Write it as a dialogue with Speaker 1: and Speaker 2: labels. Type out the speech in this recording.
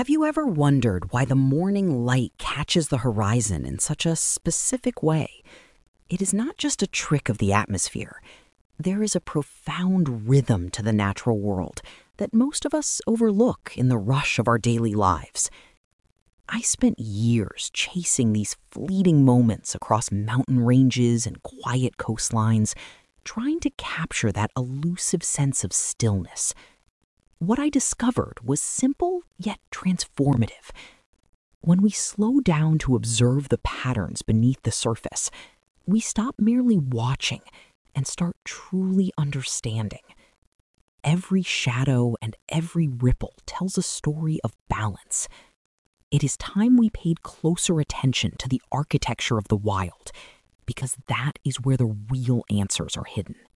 Speaker 1: Have you ever wondered why the morning light catches the horizon in such a specific way? It is not just a trick of the atmosphere. There is a profound rhythm to the natural world that most of us overlook in the rush of our daily lives. I spent years chasing these fleeting moments across mountain ranges and quiet coastlines, trying to capture that elusive sense of stillness. What I discovered was simple yet transformative. When we slow down to observe the patterns beneath the surface, we stop merely watching and start truly understanding. Every shadow and every ripple tells a story of balance. It is time we paid closer attention to the architecture of the wild, because that is where the real answers are hidden.